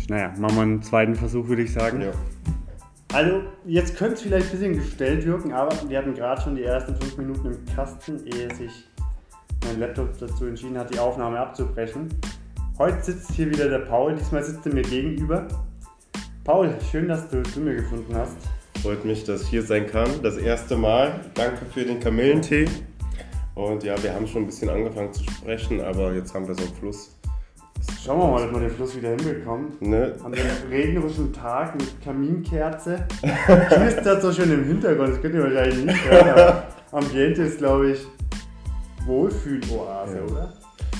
Naja, machen wir einen zweiten Versuch, würde ich sagen. Ja. Also, jetzt könnte es vielleicht ein bisschen gestellt wirken, aber wir hatten gerade schon die ersten 5 Minuten im Kasten, ehe sich mein Laptop dazu entschieden hat, die Aufnahme abzubrechen. Heute sitzt hier wieder der Paul, diesmal sitzt er mir gegenüber. Paul, schön, dass du zu mir gefunden hast. Freut mich, dass ich hier sein kann. Das erste Mal. Danke für den Kamillentee. Und ja, wir haben schon ein bisschen angefangen zu sprechen, aber jetzt haben wir so einen Fluss. Schauen wir mal, ob wir den Fluss wieder hinbekommen. Ne? An dem regnerischen Tag mit Kaminkerze. Knistert so schön im Hintergrund, das könnt ihr wahrscheinlich nicht hören, aber Ambiente ist, glaube ich, Wohlfühl-Oase, oder?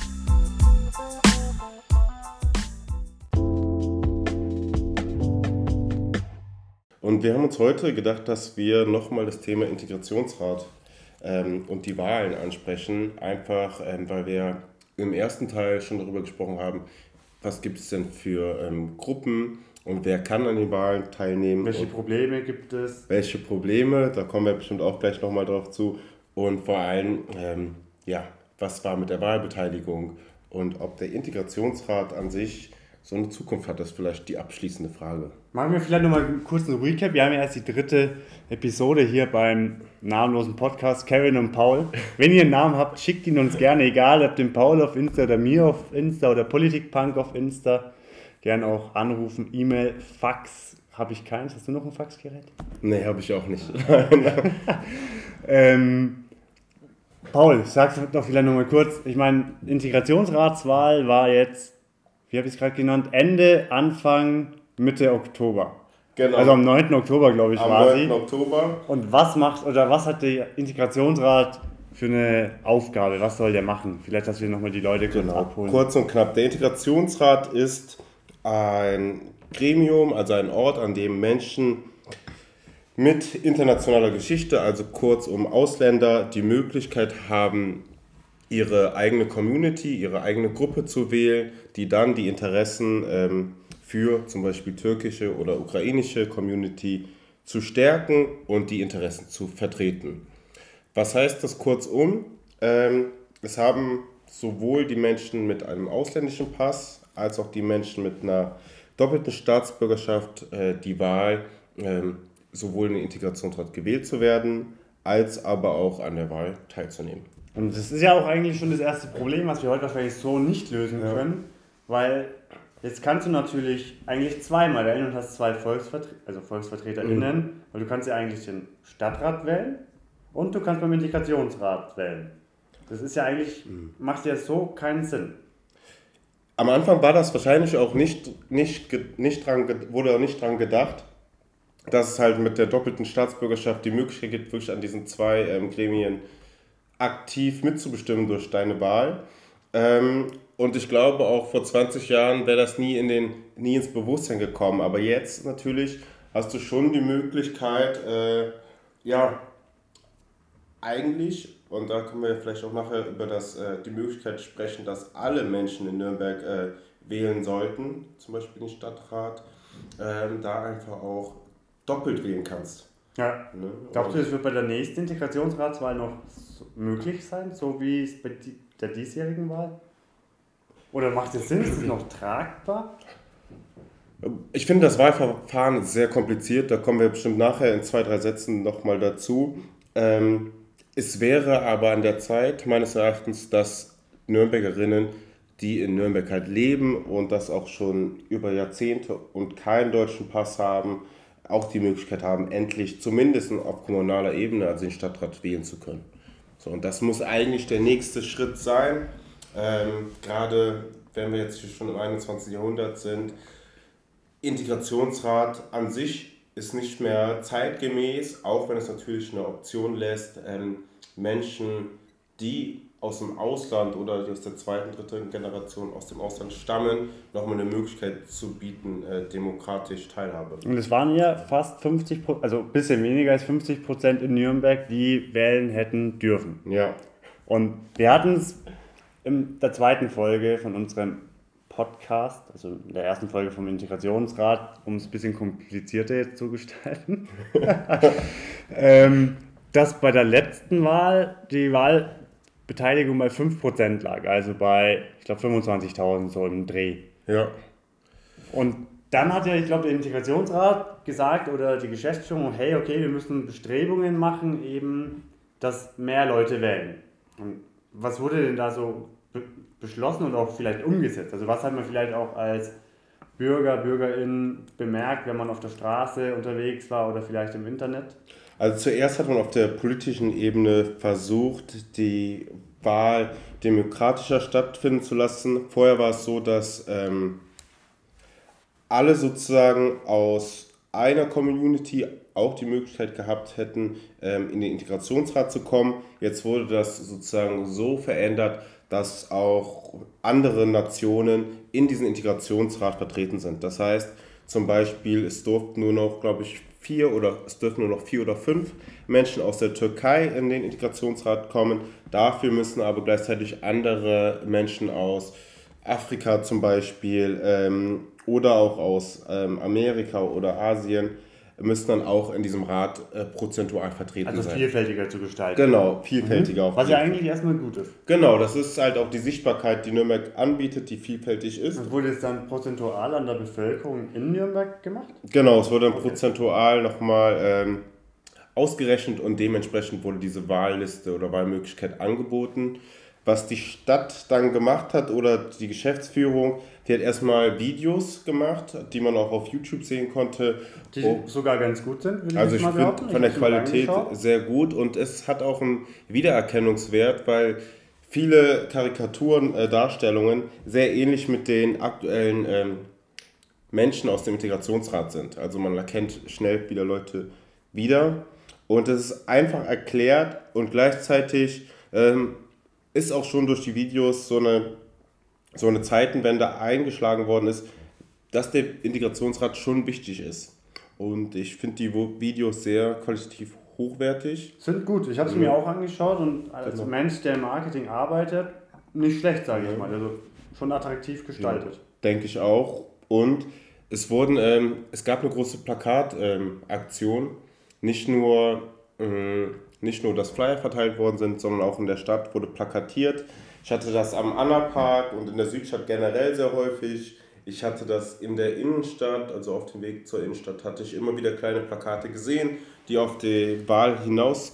Und wir haben uns heute gedacht, dass wir nochmal das Thema Integrationsrat und die Wahlen ansprechen. Einfach, weil wir im ersten Teil schon darüber gesprochen haben, was gibt es denn für Gruppen und wer kann an den Wahlen teilnehmen. Welche Probleme gibt es? Welche Probleme, da kommen wir bestimmt auch gleich nochmal drauf zu. Und vor allem, was war mit der Wahlbeteiligung und ob der Integrationsrat an sich so eine Zukunft hat, das ist vielleicht die abschließende Frage. Machen wir vielleicht nochmal einen kurzen Recap. Wir haben ja erst die 3. Episode hier beim namenlosen Podcast Kevin und Paul. Wenn ihr einen Namen habt, schickt ihn uns gerne, egal ob den Paul auf Insta oder mir auf Insta oder Politikpunk auf Insta. Gerne auch anrufen, E-Mail, Fax. Habe ich keins. Hast du noch ein Faxgerät? Nee, habe ich auch nicht. Paul, sag's doch vielleicht nochmal kurz. Ich meine, Integrationsratswahl war jetzt, wie habe ich es gerade genannt, Anfang, Mitte Oktober. Genau. Also am 9. Oktober, glaube ich, war sie. Am 9. Oktober. Und was hat der Integrationsrat für eine Aufgabe? Was soll der machen? Vielleicht, dass wir nochmal die Leute kurz abholen. Kurz und knapp. Der Integrationsrat ist ein Gremium, also ein Ort, an dem Menschen mit internationaler Geschichte, also kurzum Ausländer, die Möglichkeit haben, ihre eigene Community, ihre eigene Gruppe zu wählen, die dann die Interessen für zum Beispiel türkische oder ukrainische Community zu stärken und die Interessen zu vertreten. Was heißt das kurzum? Es haben sowohl die Menschen mit einem ausländischen Pass als auch die Menschen mit einer doppelten Staatsbürgerschaft die Wahl, sowohl in den Integrationsrat gewählt zu werden, als aber auch an der Wahl teilzunehmen. Und das ist ja auch eigentlich schon das erste Problem, was wir heute wahrscheinlich so nicht lösen können, weil jetzt kannst du natürlich eigentlich zweimal wählen und hast zwei VolksvertreterInnen, weil du kannst ja eigentlich den Stadtrat wählen und du kannst beim Integrationsrat wählen. Das ist ja eigentlich, macht ja so keinen Sinn. Am Anfang war das wahrscheinlich auch wurde auch nicht dran gedacht, dass es halt mit der doppelten Staatsbürgerschaft die Möglichkeit gibt, wirklich an diesen zwei Gremien aktiv mitzubestimmen durch deine Wahl. Und ich glaube auch vor 20 Jahren wäre das nie ins Bewusstsein gekommen. Aber jetzt natürlich hast du schon die Möglichkeit, eigentlich, und da können wir vielleicht auch nachher über die Möglichkeit sprechen, dass alle Menschen in Nürnberg wählen sollten, zum Beispiel den Stadtrat, da einfach auch doppelt wählen kannst. Ja. Ne? Glaubst du, das wird bei der nächsten Integrationsratswahl noch möglich sein, so wie es bei der diesjährigen Wahl? Oder macht es Sinn? Ist es noch tragbar? Ich finde das Wahlverfahren sehr kompliziert, da kommen wir bestimmt nachher in 2-3 Sätzen nochmal dazu. Es wäre aber an der Zeit, meines Erachtens, dass Nürnbergerinnen, die in Nürnberg halt leben und das auch schon über Jahrzehnte und keinen deutschen Pass haben, auch die Möglichkeit haben, endlich zumindest auf kommunaler Ebene, also den Stadtrat, wählen zu können. So, und das muss eigentlich der nächste Schritt sein, gerade wenn wir jetzt schon im 21. Jahrhundert sind. Integrationsrat an sich ist nicht mehr zeitgemäß, auch wenn es natürlich eine Option lässt, Menschen, die aus dem Ausland oder aus der 2., 3. Generation aus dem Ausland stammen, nochmal eine Möglichkeit zu bieten, demokratisch Teilhabe. Und es waren ja fast 50%, also ein bisschen weniger als 50% in Nürnberg, die wählen hätten dürfen. Ja. Und wir hatten es in der 2. Folge von unserem Podcast, also in der 1. Folge vom Integrationsrat, um es ein bisschen komplizierter jetzt zu gestalten, dass bei der letzten Wahl die Wahlbeteiligung bei 5% lag, also bei, ich glaube, 25.000 so im Dreh. Ja. Und dann hat ja, ich glaube, der Integrationsrat gesagt oder die Geschäftsführung, hey, okay, wir müssen Bestrebungen machen, eben, dass mehr Leute wählen. Und was wurde denn da so beschlossen und auch vielleicht umgesetzt? Also was hat man vielleicht auch als BürgerInnen bemerkt, wenn man auf der Straße unterwegs war oder vielleicht im Internet? Also zuerst hat man auf der politischen Ebene versucht, die Wahl demokratischer stattfinden zu lassen. Vorher war es so, dass alle sozusagen aus einer Community auch die Möglichkeit gehabt hätten, in den Integrationsrat zu kommen. Jetzt wurde das sozusagen so verändert, dass auch andere Nationen in diesem Integrationsrat vertreten sind. Das heißt zum Beispiel, es dürften nur noch, glaube ich, 4 oder 5 Menschen aus der Türkei in den Integrationsrat kommen. Dafür müssen aber gleichzeitig andere Menschen aus Afrika zum Beispiel oder auch aus Amerika oder Asien müssen dann auch in diesem Rat prozentual vertreten sein. Also vielfältiger zu gestalten. Genau, vielfältiger. Auf Was ja eigentlich erstmal gut ist. Genau, das ist halt auch die Sichtbarkeit, die Nürnberg anbietet, die vielfältig ist. Und wurde es dann prozentual an der Bevölkerung in Nürnberg gemacht? Genau, es wurde dann prozentual nochmal ausgerechnet und dementsprechend wurde diese Wahlliste oder Wahlmöglichkeit angeboten. Was die Stadt dann gemacht hat oder die Geschäftsführung, die hat erstmal Videos gemacht, die man auch auf YouTube sehen konnte. Die sogar ganz gut sind, würde also ich mal finde behaupten. von der Qualität sehr gut und es hat auch einen Wiedererkennungswert, weil viele Karikaturen, Darstellungen sehr ähnlich mit den aktuellen Menschen aus dem Integrationsrat sind. Also man erkennt schnell wieder Leute wieder und es ist einfach erklärt und gleichzeitig ist auch schon durch die Videos so eine Zeitenwende eingeschlagen worden ist, dass der Integrationsrat schon wichtig ist. Und ich finde die Videos sehr qualitativ hochwertig. Sind gut, ich habe sie mir auch angeschaut und als Mensch, der im Marketing arbeitet, nicht schlecht, sage ich mal. Also schon attraktiv gestaltet. Ja, denke ich auch. Und es gab eine große Plakataktion, nicht nur dass Flyer verteilt worden sind, sondern auch in der Stadt wurde plakatiert. Ich hatte das am Anna-Park und in der Südstadt generell sehr häufig. Ich hatte das in der Innenstadt, also auf dem Weg zur Innenstadt, hatte ich immer wieder kleine Plakate gesehen, die auf die Wahl hinaus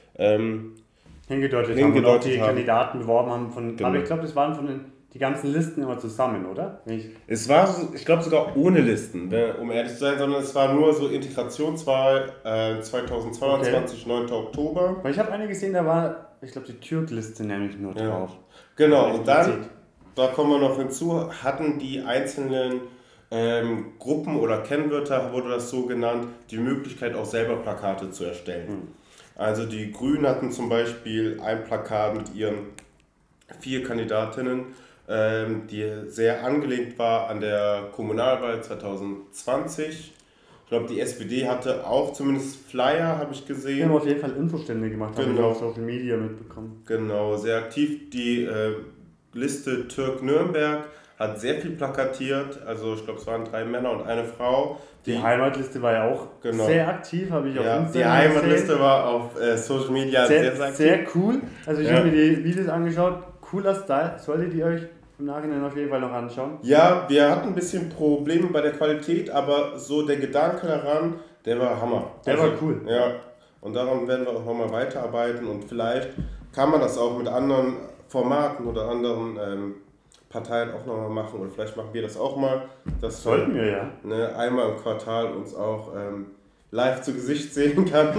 hingedeutet haben und auch die Kandidaten beworben haben. Genau. Aber ich glaube, das waren von die ganzen Listen immer zusammen, oder? Es war, ich glaube, sogar ohne Listen, um ehrlich zu sein, sondern es war nur so Integrationswahl 2022, okay. 9. Oktober. Weil ich habe eine gesehen, da war, ich glaube, die Türkliste nämlich nur drauf. Genau, und dann, da kommen wir noch hinzu, hatten die einzelnen Gruppen oder Kennwörter, wurde das so genannt, die Möglichkeit auch selber Plakate zu erstellen. Also die Grünen hatten zum Beispiel ein Plakat mit ihren 4 Kandidatinnen, die sehr angelehnt war an der Kommunalwahl 2020. Ich glaube, die SPD hatte auch zumindest Flyer, habe ich gesehen. Die haben auf jeden Fall Infostände gemacht, genau. Habe ich auf Social Media mitbekommen. Genau, sehr aktiv. Die Liste Türk Nürnberg hat sehr viel plakatiert, also ich glaube, es waren 3 Männer und eine Frau. Die Heimatliste war ja auch sehr aktiv, habe ich auf Instagram gesehen. Die Heimatliste war auf Social Media sehr aktiv. Sehr cool, also ich habe mir die Videos angeschaut, cooler Style, solltet ihr euch im Nachhinein auf jeden Fall noch anschauen. Ja, wir hatten ein bisschen Probleme bei der Qualität, aber so der Gedanke daran, der war Hammer. Der war cool. Ja, und daran werden wir auch nochmal weiterarbeiten und vielleicht kann man das auch mit anderen Formaten oder anderen Parteien auch nochmal machen oder vielleicht machen wir das auch mal. Dass sollten wir, ja. Einmal im Quartal uns auch live zu Gesicht sehen kann.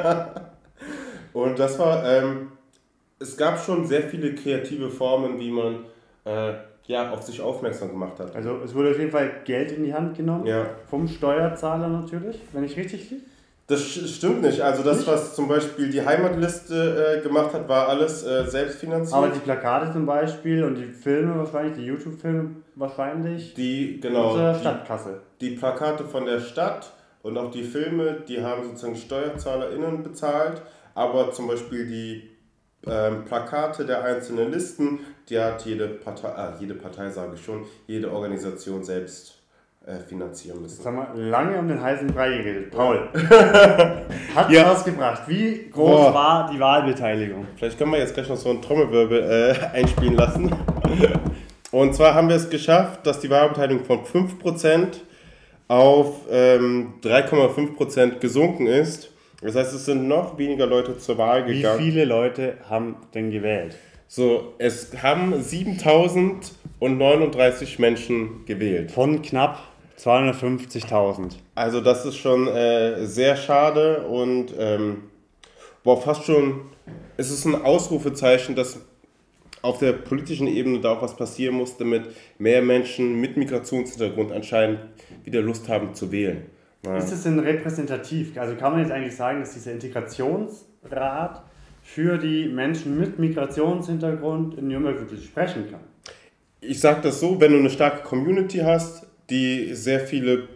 Und das war, es gab schon sehr viele kreative Formen, wie man auf sich aufmerksam gemacht hat. Also es wurde auf jeden Fall Geld in die Hand genommen, vom Steuerzahler natürlich, wenn ich richtig liege. Das stimmt nicht. Also das, was zum Beispiel die Heimatliste gemacht hat, war alles selbstfinanziert. Aber die Plakate zum Beispiel und die Filme wahrscheinlich, die YouTube-Filme wahrscheinlich, aus der Stadtkasse. Die Plakate von der Stadt und auch die Filme, die haben sozusagen SteuerzahlerInnen bezahlt, aber zum Beispiel die Plakate der einzelnen Listen, die hat jede Partei sage ich schon, jede Organisation selbst finanzieren müssen. Jetzt haben wir lange um den heißen Brei geredet. Paul, hat was gebracht? Wie groß war die Wahlbeteiligung? Vielleicht können wir jetzt gleich noch so einen Trommelwirbel einspielen lassen. Und zwar haben wir es geschafft, dass die Wahlbeteiligung von 5% auf 3,5% gesunken ist. Das heißt, es sind noch weniger Leute zur Wahl gegangen. Wie viele Leute haben denn gewählt? So, es haben 7.039 Menschen gewählt. Von knapp 250.000. Also das ist schon sehr schade und fast schon, es ist ein Ausrufezeichen, dass auf der politischen Ebene da auch was passieren muss, damit mehr Menschen mit Migrationshintergrund anscheinend wieder Lust haben zu wählen. Ja. Ist es denn repräsentativ? Also kann man jetzt eigentlich sagen, dass dieser Integrationsrat für die Menschen mit Migrationshintergrund in Nürnberg wirklich sprechen kann? Ich sage das so, wenn du eine starke Community hast, die sehr viele,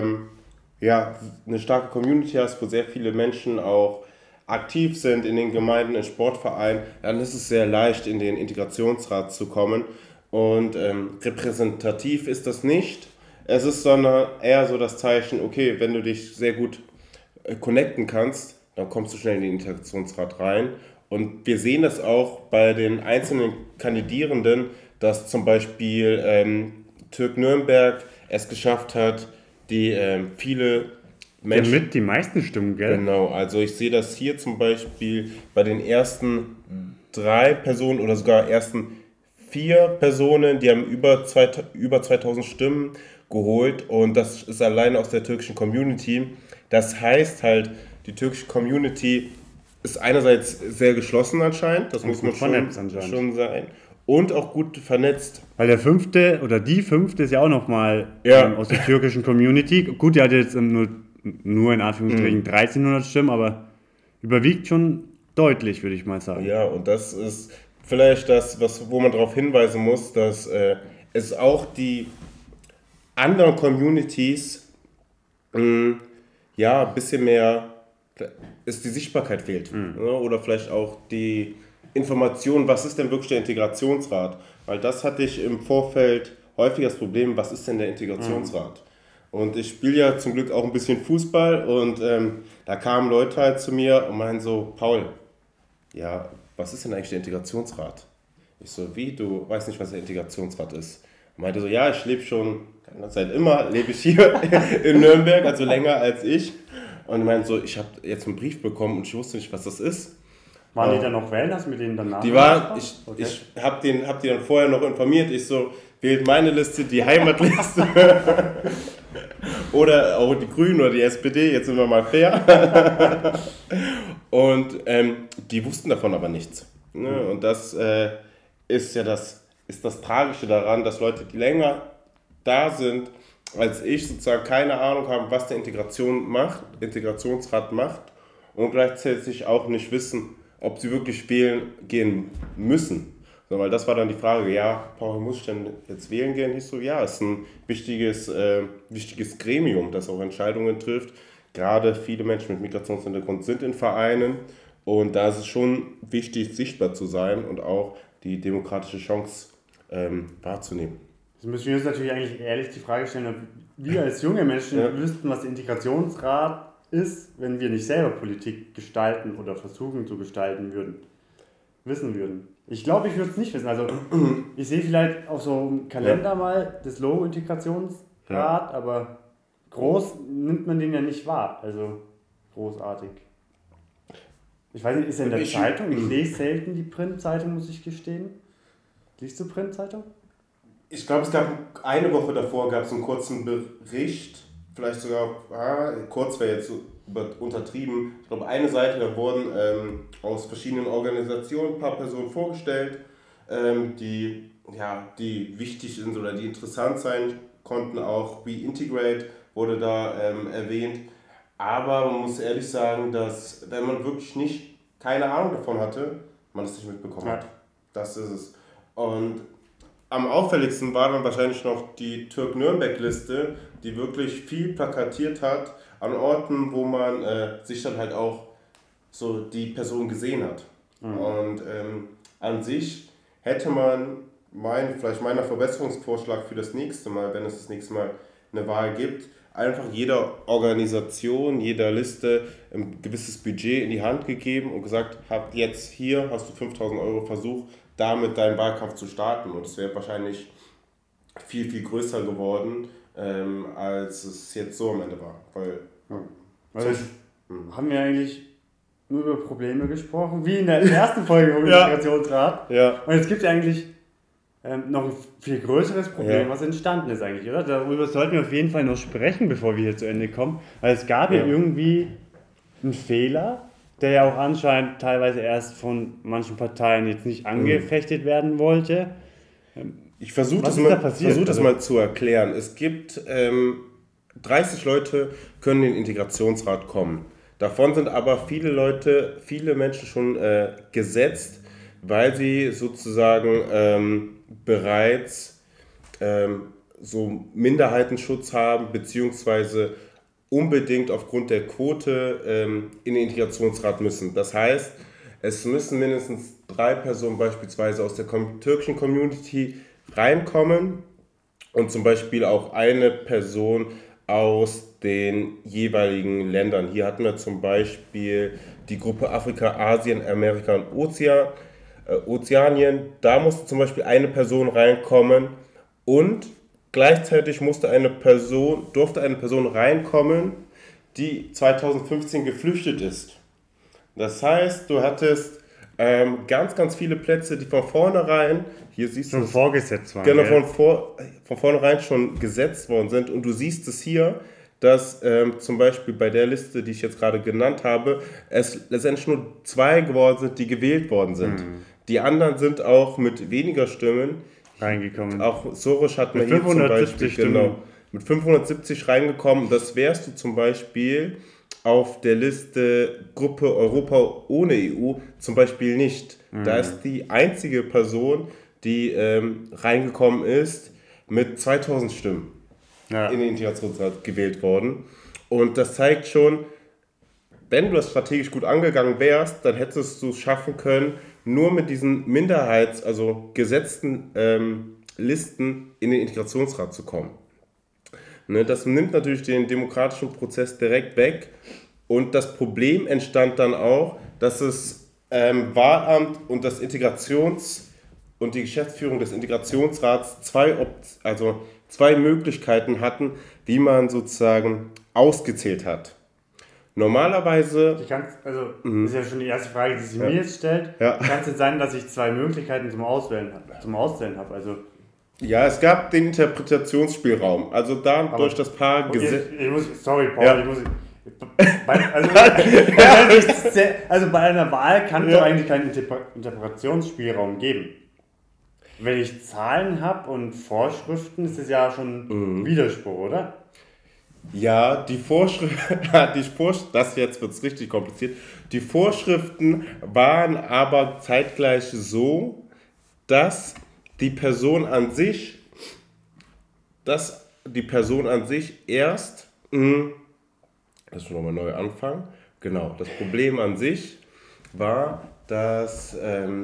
eine starke Community hast, wo sehr viele Menschen auch aktiv sind in den Gemeinden, in Sportvereinen, dann ist es sehr leicht, in den Integrationsrat zu kommen. Und repräsentativ ist das nicht. Es ist sondern eher so das Zeichen, okay, wenn du dich sehr gut connecten kannst, dann kommst du schnell in den Integrationsrat rein. Und wir sehen das auch bei den einzelnen Kandidierenden, dass zum Beispiel Türk Nürnberg es geschafft hat, die viele Menschen... Mit die meisten Stimmen, gell? Genau, also ich sehe das hier zum Beispiel bei den ersten 3 Personen oder sogar ersten 4 Personen, die haben über 2000 Stimmen geholt und das ist alleine aus der türkischen Community. Das heißt halt, die türkische Community ist einerseits sehr geschlossen anscheinend, das muss man schon sein, und auch gut vernetzt. Weil der fünfte oder die fünfte ist ja auch nochmal aus der türkischen Community. Gut, die hat jetzt nur in Anführungsstrichen 1300 Stimmen, aber überwiegt schon deutlich, würde ich mal sagen. Ja, und das ist vielleicht das, wo man darauf hinweisen muss, dass es auch die anderen Communities ein bisschen mehr, ist die Sichtbarkeit fehlt. Oder vielleicht auch die Information, was ist denn wirklich der Integrationsrat? Weil das hatte ich im Vorfeld häufig das Problem, was ist denn der Integrationsrat? Und ich spiele ja zum Glück auch ein bisschen Fußball und da kamen Leute halt zu mir und meinen so, Paul, ja, was ist denn eigentlich der Integrationsrat? Ich so, wie, du weißt nicht, was der Integrationsrat ist? Und meinte so, ja, ich lebe schon, seit immer lebe ich hier in Nürnberg, also länger als ich. Und meinte so, ich habe jetzt einen Brief bekommen und ich wusste nicht, was das ist. Waren die dann noch wählen? Hast du mit denen danach? Ich habe die dann vorher noch informiert. Ich so, wählt meine Liste, die Heimatliste. Oder auch die Grünen oder die SPD, jetzt sind wir mal fair. Und die wussten davon aber nichts. Ne? Und das ist ja das Tragische daran, dass Leute, die länger da sind als ich, sozusagen keine Ahnung haben, was der Integrationsrat macht und gleichzeitig auch nicht wissen, ob sie wirklich wählen gehen müssen. So, weil das war dann die Frage, ja, Paul, muss ich denn jetzt wählen gehen? Ich so, ja, es ist ein wichtiges Gremium, das auch Entscheidungen trifft. Gerade viele Menschen mit Migrationshintergrund sind in Vereinen und da ist es schon wichtig, sichtbar zu sein und auch die demokratische Chance wahrzunehmen. Jetzt müssen wir uns natürlich eigentlich ehrlich die Frage stellen, ob wir als junge Menschen wüssten, was der Integrationsrat ist, wenn wir nicht selber Politik gestalten oder versuchen zu gestalten wissen würden. Ich glaube, ich würde es nicht wissen. Also ich sehe vielleicht auf so einem Kalender mal das Logo Integrationsrat, aber groß nimmt man den ja nicht wahr. Also großartig. Ich weiß nicht, ist er in der Zeitung? Ich lese selten die Printzeitung, muss ich gestehen. Liest du Printzeitung? Ich glaube, es gab eine Woche davor gab es einen kurzen Bericht, vielleicht sogar, kurz wäre jetzt untertrieben. Ich glaube, eine Seite, da wurden aus verschiedenen Organisationen ein paar Personen vorgestellt, die wichtig sind oder die interessant sein konnten, auch wie Integrate wurde da erwähnt. Aber man muss ehrlich sagen, dass wenn man wirklich keine Ahnung davon hatte, man es nicht mitbekommen hat. Das ist es. Und am auffälligsten war dann wahrscheinlich noch die Türk-Nürnberg-Liste, die wirklich viel plakatiert hat an Orten, wo man sich dann halt auch so die Person gesehen hat. Und an sich hätte man vielleicht meiner Verbesserungsvorschlag für das nächste Mal, wenn es das nächste Mal eine Wahl gibt, einfach jeder Organisation, jeder Liste ein gewisses Budget in die Hand gegeben und gesagt, hast du 5.000 Euro, versuch damit deinen Wahlkampf zu starten. Und es wäre wahrscheinlich viel, viel größer geworden, als es jetzt so am Ende war. Weil haben wir eigentlich nur über Probleme gesprochen, wie in der ersten Folge vom Integrationsrat. Ja. Und jetzt gibt es eigentlich noch ein viel größeres Problem, was entstanden ist eigentlich, oder? Darüber sollten wir auf jeden Fall noch sprechen, bevor wir hier zu Ende kommen. Weil es gab ja irgendwie einen Fehler, der ja auch anscheinend teilweise erst von manchen Parteien jetzt nicht angefechtet werden wollte. Ich versuche das mal zu erklären. Es gibt 30 Leute können in den Integrationsrat kommen. Davon sind aber viele Menschen schon gesetzt, weil sie sozusagen bereits so Minderheitenschutz haben, beziehungsweise unbedingt aufgrund der Quote in den Integrationsrat müssen. Das heißt, es müssen mindestens 3 Personen beispielsweise aus der türkischen Community reinkommen und zum Beispiel auch eine Person aus den jeweiligen Ländern. Hier hatten wir zum Beispiel die Gruppe Afrika, Asien, Amerika und Ozeanien. Da musste zum Beispiel eine Person reinkommen und gleichzeitig durfte eine Person reinkommen, die 2015 geflüchtet ist. Das heißt, du hattest ganz, ganz viele Plätze, die von vornherein, hier siehst du, schon vorgesetzt waren. Genau, von vornherein schon gesetzt worden sind. Und du siehst es hier, dass zum Beispiel bei der Liste, die ich jetzt gerade genannt habe, es letztendlich nur 2 geworden sind, die gewählt worden sind. Die anderen sind auch mit weniger Stimmen reingekommen. Auch Soros hat mir hier zum Beispiel mit 570 reingekommen. Das wärst du zum Beispiel auf der Liste Gruppe Europa ohne EU zum Beispiel nicht. Da ist die einzige Person, die reingekommen ist, mit 2000 Stimmen in den Integrationsrat gewählt worden. Und das zeigt schon, wenn du das strategisch gut angegangen wärst, dann hättest du es schaffen können, nur mit diesen also gesetzten Listen in den Integrationsrat zu kommen. Ne, das nimmt natürlich den demokratischen Prozess direkt weg und das Problem entstand dann auch, dass das Wahlamt und das und die Geschäftsführung des Integrationsrats zwei Möglichkeiten hatten, wie man sozusagen ausgezählt hat. Normalerweise... Das ist ja schon die erste Frage, die sich mir jetzt stellt. Ja. Kann es jetzt sein, dass ich 2 Möglichkeiten zum Auswählen habe? Also, ja, es gab den Interpretationsspielraum. Also durch das Paar Gesetz... Sorry, Paul, Ja. Bei einer Wahl kann es doch eigentlich keinen Interpretationsspielraum geben. Wenn ich Zahlen habe und Vorschriften, ist das ja schon ein Widerspruch, oder? Ja, das jetzt wird es richtig kompliziert. Die Vorschriften waren aber zeitgleich so, dass die Person an sich erst, lass mich nochmal neu anfangen, genau, das Problem an sich war, dass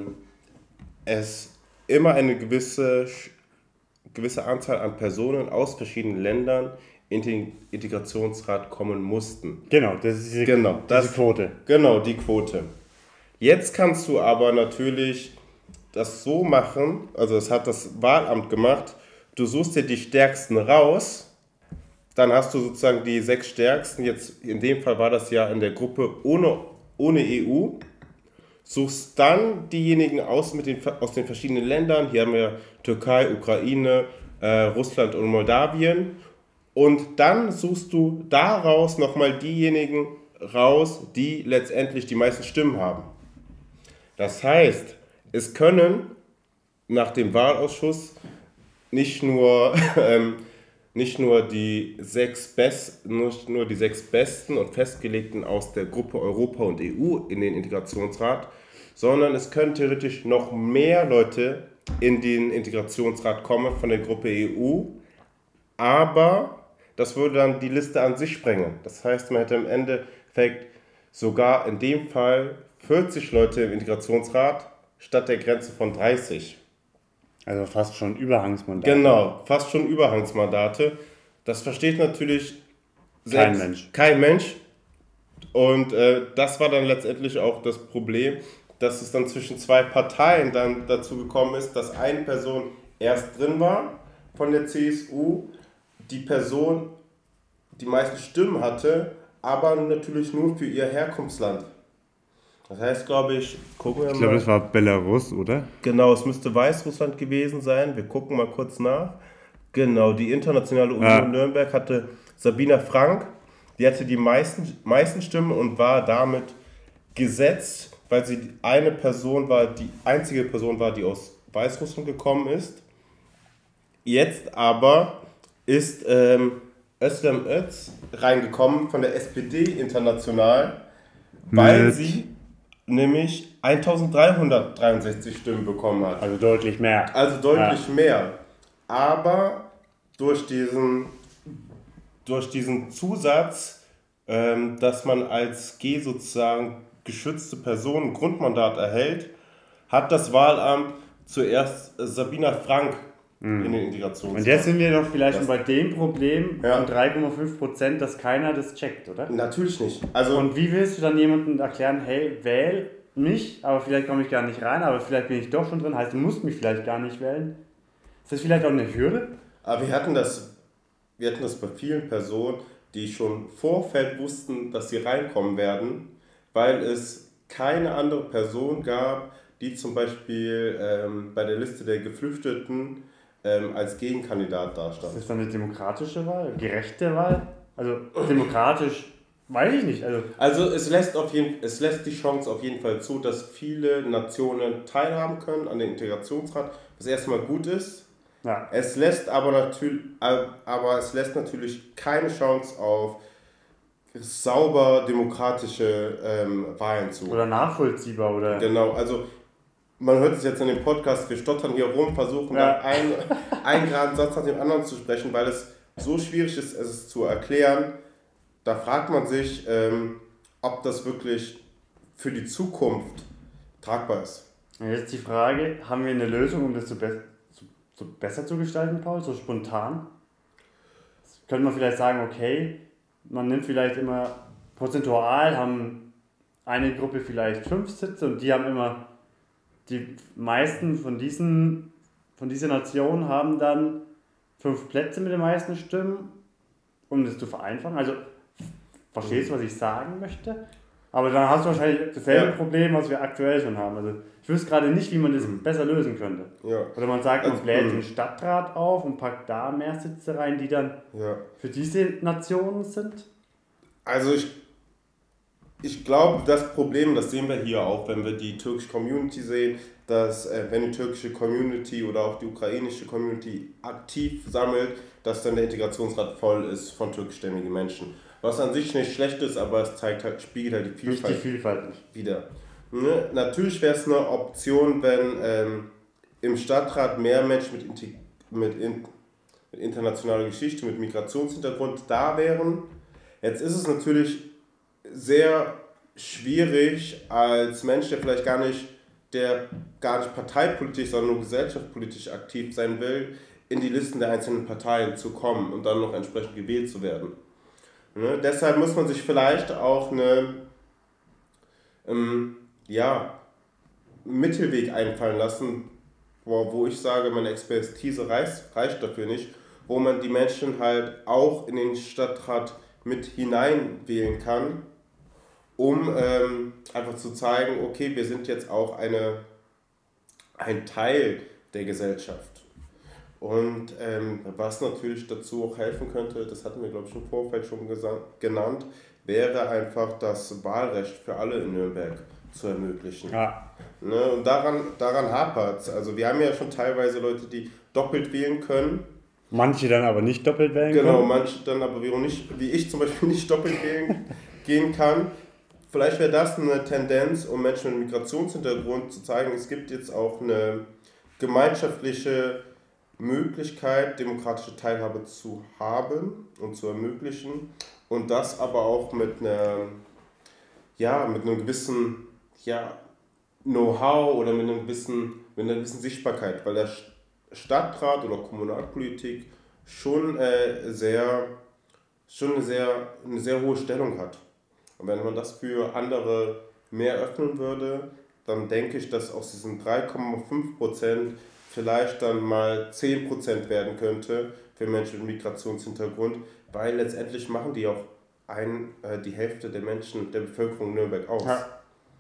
es immer eine gewisse Anzahl an Personen aus verschiedenen Ländern in den Integrationsrat kommen mussten. Genau, das ist diese Quote. Genau, die Quote. Jetzt kannst du aber natürlich das so machen, also das hat das Wahlamt gemacht, du suchst dir die Stärksten raus, dann hast du sozusagen die 6 Stärksten, jetzt in dem Fall war das ja in der Gruppe ohne EU, suchst dann diejenigen aus den verschiedenen Ländern, hier haben wir Türkei, Ukraine, Russland und Moldawien, und dann suchst du daraus nochmal diejenigen raus, die letztendlich die meisten Stimmen haben. Das heißt, es können nach dem Wahlausschuss nicht nur die 6 Besten und Festgelegten aus der Gruppe Europa und EU in den Integrationsrat, sondern es können theoretisch noch mehr Leute in den Integrationsrat kommen von der Gruppe EU, aber das würde dann die Liste an sich sprengen. Das heißt, man hätte im Endeffekt sogar in dem Fall 40 Leute im Integrationsrat statt der Grenze von 30. Also fast schon Überhangsmandate. Genau, fast schon Überhangsmandate. Das versteht natürlich kein Mensch. Und das war dann letztendlich auch das Problem, dass es dann zwischen 2 Parteien dann dazu gekommen ist, dass eine Person erst drin war, von der CSU die Person die meisten Stimmen hatte, aber natürlich nur für ihr Herkunftsland. Das heißt, glaube ich, gucken wir mal. Ich glaube, das war Belarus, oder? Genau, es müsste Weißrussland gewesen sein. Wir gucken mal kurz nach. Genau, die Internationale Union Nürnberg hatte Sabina Frank. Die hatte die meisten Stimmen und war damit gesetzt, weil sie die einzige Person war, die aus Weißrussland gekommen ist. Jetzt aber ist Özlem Öz reingekommen von der SPD international, weil sie nämlich 1363 Stimmen bekommen hat. Also deutlich mehr. Mehr. Aber durch diesen Zusatz, dass man als G sozusagen geschützte Person ein Grundmandat erhält, hat das Wahlamt zuerst Sabina Frank in den Integrationsrat. Und jetzt sind wir doch vielleicht schon bei dem Problem von 3,5%, dass keiner das checkt, oder? Natürlich nicht. Und wie willst du dann jemandem erklären, hey, wähl mich, aber vielleicht komme ich gar nicht rein, aber vielleicht bin ich doch schon drin, heißt, du musst mich vielleicht gar nicht wählen. Ist das vielleicht auch eine Hürde? Aber wir hatten das bei vielen Personen, die schon im Vorfeld wussten, dass sie reinkommen werden, weil es keine andere Person gab, die zum Beispiel bei der Liste der Geflüchteten als Gegenkandidat dastand. Ist das dann eine demokratische Wahl? Gerechte Wahl? Also demokratisch, weiß ich nicht. Also es lässt die Chance auf jeden Fall zu, dass viele Nationen teilhaben können an dem Integrationsrat, was erstmal gut ist. Ja. Es lässt natürlich keine Chance auf sauber demokratische Wahlen zu. Oder nachvollziehbar, oder? Genau, also man hört es jetzt in dem Podcast, wir stottern hier rum, versuchen dann einen geraden Satz nach dem anderen zu sprechen, weil es so schwierig ist, es zu erklären. Da fragt man sich, ob das wirklich für die Zukunft tragbar ist. Und jetzt die Frage, haben wir eine Lösung, um das besser zu gestalten, Paul, so spontan? Könnte man vielleicht sagen, okay, man nimmt vielleicht immer prozentual, haben eine Gruppe vielleicht 5 Sitze und die haben immer, die meisten von dieser Nation haben dann 5 Plätze mit den meisten Stimmen, um das zu vereinfachen. Also, verstehst du, was ich sagen möchte? Aber dann hast du wahrscheinlich dasselbe Problem, was wir aktuell schon haben. Also ich wüsste gerade nicht, wie man das besser lösen könnte. Ja. Oder man sagt, man bläht den Stadtrat auf und packt da mehr Sitze rein, die dann für diese Nationen sind. Also ich glaube, das Problem, das sehen wir hier auch, wenn wir die türkische Community sehen, dass wenn die türkische Community oder auch die ukrainische Community aktiv sammelt, dass dann der Integrationsrat voll ist von türkischstämmigen Menschen. Was an sich nicht schlecht ist, aber es spiegelt halt die Vielfalt, nicht die Vielfalt wieder. Ne? Natürlich wäre es eine Option, wenn im Stadtrat mehr Menschen mit internationaler Geschichte, mit Migrationshintergrund da wären. Jetzt ist es natürlich sehr schwierig als Mensch, der vielleicht gar nicht parteipolitisch, sondern nur gesellschaftspolitisch aktiv sein will, in die Listen der einzelnen Parteien zu kommen und dann noch entsprechend gewählt zu werden. Ne? Deshalb muss man sich vielleicht auch Mittelweg einfallen lassen, wo ich sage, meine Expertise reicht dafür nicht, wo man die Menschen halt auch in den Stadtrat mit hineinwählen kann, um einfach zu zeigen, okay, wir sind jetzt auch ein Teil der Gesellschaft. Und was natürlich dazu auch helfen könnte, das hatten wir, glaube ich, im Vorfeld schon genannt, wäre einfach das Wahlrecht für alle in Nürnberg zu ermöglichen. Ja. Ne, und daran hapert es. Also wir haben ja schon teilweise Leute, die doppelt wählen können. Manche dann aber nicht doppelt wählen können. Genau, manche dann aber wie ich zum Beispiel nicht doppelt wählen gehen kann. Vielleicht wäre das eine Tendenz, um Menschen mit Migrationshintergrund zu zeigen, es gibt jetzt auch eine gemeinschaftliche Möglichkeit, demokratische Teilhabe zu haben und zu ermöglichen und das aber auch mit einem gewissen Know-how oder mit einer gewissen Sichtbarkeit, weil der Stadtrat oder Kommunalpolitik schon eine sehr hohe Stellung hat. Und wenn man das für andere mehr öffnen würde, dann denke ich, dass aus diesen 3,5% vielleicht dann mal 10% werden könnte für Menschen mit Migrationshintergrund, weil letztendlich machen die auch die Hälfte der Menschen, der Bevölkerung Nürnberg aus. Ja.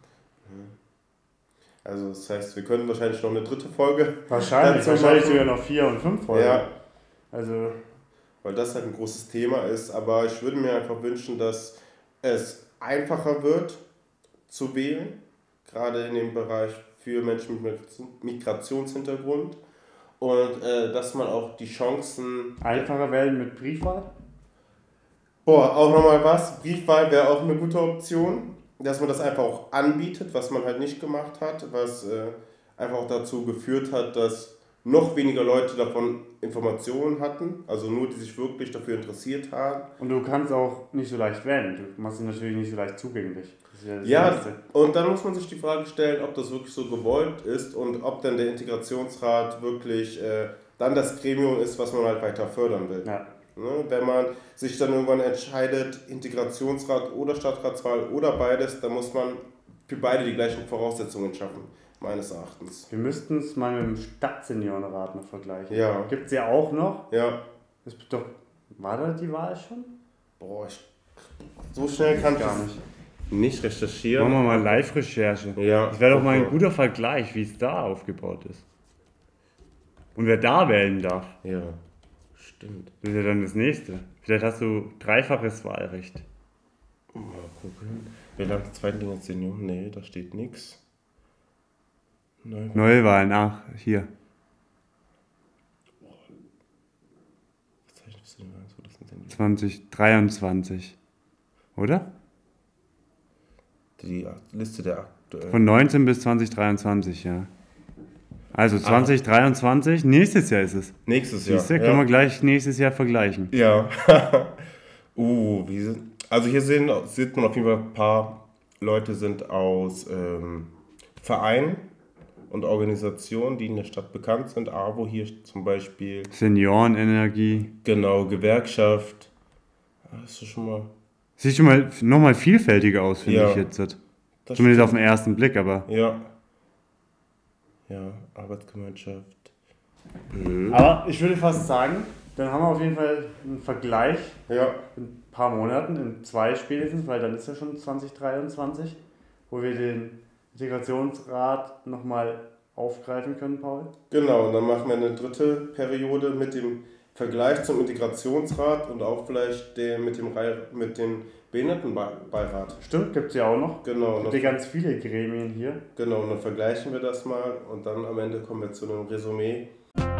Also das heißt, wir können wahrscheinlich noch eine dritte Folge. Wahrscheinlich sogar noch 4 und 5 Folgen. Ja. Also. Weil das halt ein großes Thema ist, aber ich würde mir einfach wünschen, dass es einfacher wird zu wählen, gerade in dem Bereich für Menschen mit Migrationshintergrund und dass man auch die Chancen... Einfacher wählen mit Briefwahl? Auch nochmal was, Briefwahl wäre auch eine gute Option, dass man das einfach auch anbietet, was man halt nicht gemacht hat, was einfach auch dazu geführt hat, dass noch weniger Leute davon Informationen hatten, also nur die sich wirklich dafür interessiert haben. Und du kannst auch nicht so leicht wählen, du machst sie natürlich nicht so leicht zugänglich. Ja, und dann muss man sich die Frage stellen, ob das wirklich so gewollt ist und ob dann der Integrationsrat wirklich dann das Gremium ist, was man halt weiter fördern will. Ja. Ne? Wenn man sich dann irgendwann entscheidet, Integrationsrat oder Stadtratswahl oder beides, dann muss man für beide die gleichen Voraussetzungen schaffen. Meines Erachtens. Wir müssten es mal mit dem Stadtseniorenrat noch vergleichen. Ja. Gibt es ja auch noch. Ja. War da die Wahl schon? So schnell kann ich nicht recherchieren. Machen wir mal Live-Recherche. Ja. Das wäre doch mal ein guter Vergleich, wie es da aufgebaut ist. Und wer da wählen darf. Ja, stimmt. Das ist ja dann das Nächste. Vielleicht hast du 3-faches Wahlrecht. Mal gucken. Wer langt zweiten Linie Senioren? Nee, da steht nichts. Neuwahlen, hier. 2023. Oder? Die Liste der aktuellen. Von 19 bis 2023, ja. Also 2023, nächstes Jahr ist es. Nächstes Jahr. Siehste, können wir gleich nächstes Jahr vergleichen. Ja. Also hier sieht man auf jeden Fall ein paar Leute sind aus Vereinen und Organisationen, die in der Stadt bekannt sind. AWO hier zum Beispiel. Seniorenenergie. Genau, Gewerkschaft. Das ist schon mal... Sieht schon mal nochmal vielfältiger aus, finde ich jetzt. Zumindest auf den ersten Blick, aber... Ja. Ja, Arbeitsgemeinschaft. Aber ich würde fast sagen, dann haben wir auf jeden Fall einen Vergleich in ein paar Monaten, in 2 spätestens, weil dann ist ja schon 2023, wo wir den Integrationsrat nochmal aufgreifen können, Paul. Genau, und dann machen wir eine dritte Periode mit dem Vergleich zum Integrationsrat und auch vielleicht mit dem Behindertenbeirat. Stimmt, gibt es ja auch noch. Genau. Gibt ja ganz viele Gremien hier. Genau, und dann vergleichen wir das mal und dann am Ende kommen wir zu einem Resümee.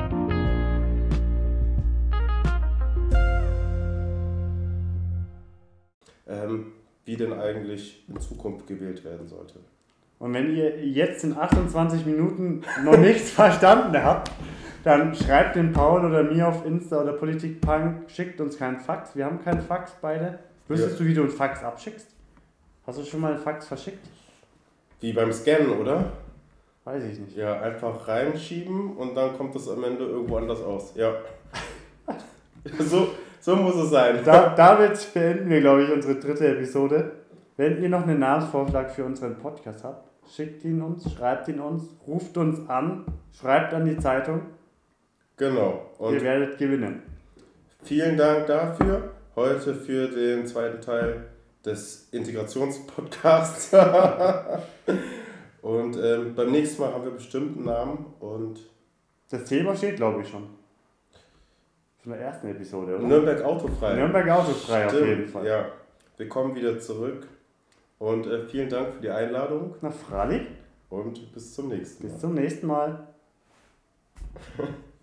Wie denn eigentlich in Zukunft gewählt werden sollte. Und wenn ihr jetzt in 28 Minuten noch nichts verstanden habt, dann schreibt den Paul oder mir auf Insta oder Politikpunk, schickt uns keinen Fax. Wir haben keinen Fax, beide. Wüsstest du, wie du einen Fax abschickst? Hast du schon mal einen Fax verschickt? Wie beim Scannen, oder? Weiß ich nicht. Ja, einfach reinschieben und dann kommt das am Ende irgendwo anders aus. Ja. So muss es sein. Damit beenden wir, glaube ich, unsere 3. Episode. Wenn ihr noch einen Namensvorschlag für unseren Podcast habt, schickt ihn uns, schreibt ihn uns, ruft uns an, schreibt an die Zeitung. Genau. Und ihr werdet gewinnen. Vielen Dank dafür. Heute für den 2. Teil des Integrationspodcasts. Und beim nächsten Mal haben wir bestimmt einen Namen. Und das Thema steht, glaube ich, schon. Von der ersten Episode, oder? Nürnberg autofrei. Nürnberg autofrei. Stimmt, auf jeden Fall. Ja, wir kommen wieder zurück. Und vielen Dank für die Einladung. Na, freilich. Und bis zum nächsten Mal. Bis zum nächsten Mal.